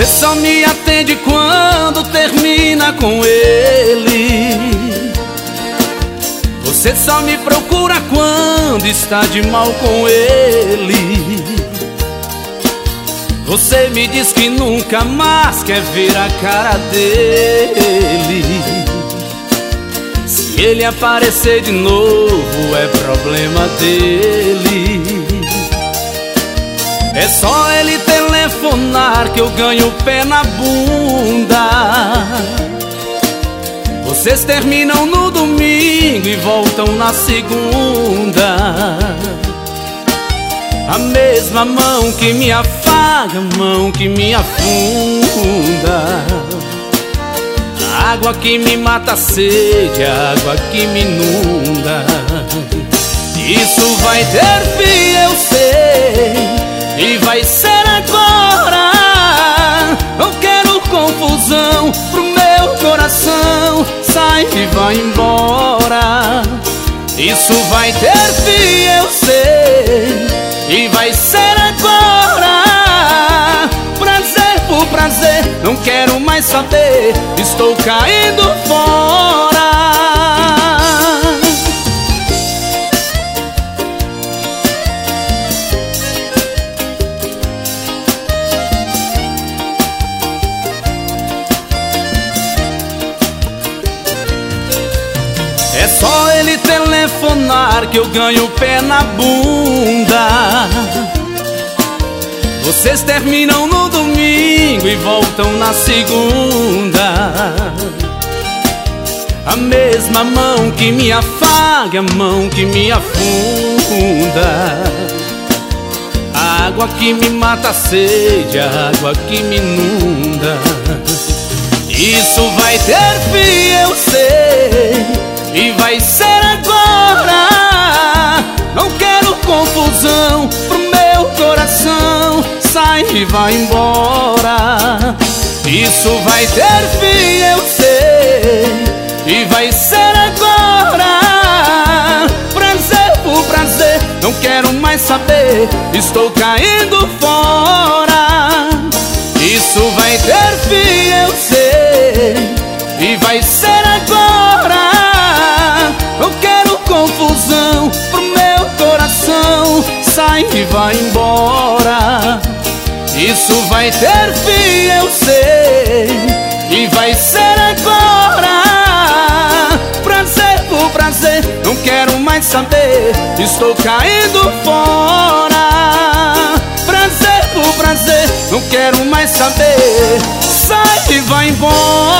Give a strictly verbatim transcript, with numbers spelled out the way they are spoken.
Você só me atende quando termina com ele. Você só me procura quando está de mal com ele. Você me diz que nunca mais quer ver a cara dele. Se ele aparecer de novo é problema dele. É só ele telefonar que eu ganho pé na bunda. Vocês terminam no domingo e voltam na segunda. A mesma mão que me afaga, a mão que me afunda. A água que me mata a sede, a água que me inunda. Isso vai ter fim, eu sei, e vai ser agora. Não quero confusão pro meu coração. Sai e vai embora. Isso vai ter fim, eu sei, e vai ser agora. Prazer por prazer, não quero mais saber. Estou caindo fora. É só ele telefonar que eu ganho pé na bunda. Vocês terminam no domingo e voltam na segunda. A mesma mão que me afaga, a mão que me afunda. A água que me mata a sede, a água que me inunda. Isso vai ter fim, eu sei, e vai ser agora. Não quero confusão pro meu coração. Sai e vai embora. Isso vai ter fim, eu sei, e vai ser agora. Prazer por prazer, não quero mais saber. Estou caindo fora. Isso vai ter fim, eu sei, e vai ser agora. Não quero confusão pro meu coração. Sai e vai embora. Isso vai ter fim, eu sei, e vai ser agora. Prazer por prazer, não quero mais saber. Estou caindo fora. Prazer por prazer, não quero mais saber. Sai e vai embora.